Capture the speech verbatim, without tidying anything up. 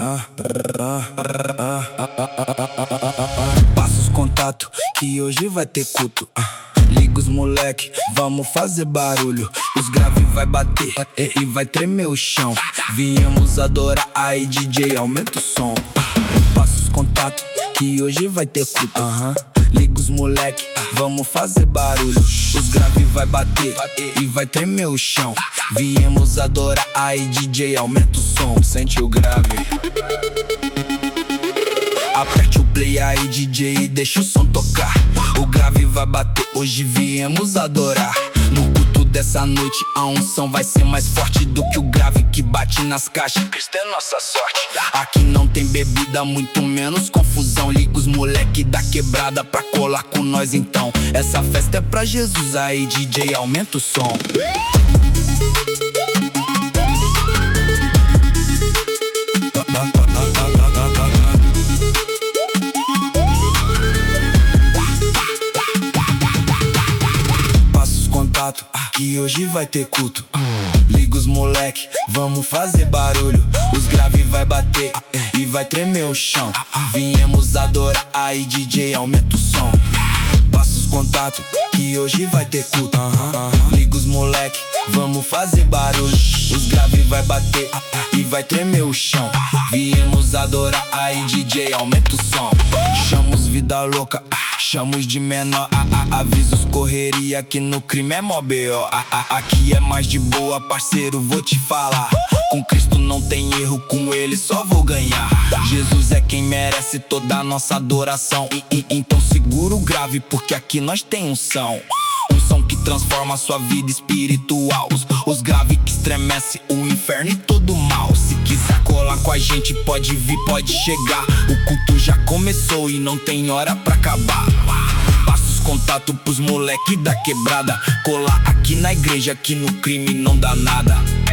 Passa os contatos que hoje vai ter culto. Liga os moleque, vamos fazer barulho. Os grave vai bater e vai tremer o chão. Viemos adorar, aí D J aumenta o som. Passa os contatos que hoje vai ter culto. Liga os moleque, vamos fazer barulho. Os grave vai bater e vai tremer o chão. Viemos adorar, aí D J aumenta o som. Sente o grave. Aperte o play aí D J e deixa o som tocar. O grave vai bater, hoje viemos adorar. No culto dessa noite a unção vai ser mais forte do que o grave que bate nas caixas. Cristo é nossa sorte. Aqui não tem bebida, muito menos confusão. Liga os moleque da quebrada pra colar com nós então. Essa festa é pra Jesus, aí D J aumenta o som. Que hoje vai ter culto. Liga os moleque, vamos fazer barulho. Os grave vai bater e vai tremer o chão. Viemos adorar, aí D J aumenta o som. Passa os contatos que hoje vai ter culto. Liga os moleque, vamos fazer barulho. Os grave vai bater e vai tremer o chão. Viemos adorar, aí D J aumenta o som. Chamamos vida louca, chamos de menor. Avisos correria, que no crime é mó B O. Aqui é mais de boa, parceiro, vou te falar. Com Cristo não tem erro, com Ele só vou ganhar. Jesus é quem merece toda a nossa adoração. E, e, então segura o grave, porque aqui nós tem unção. Um som que transforma a sua vida espiritual. Os, os grave que estremece o inferno e todo o mal. Se quiser colar com a gente, pode vir, pode chegar. O culto já começou e não tem hora pra acabar. Passa os contatos pros moleque da quebrada. Colar aqui na igreja, que no crime não dá nada.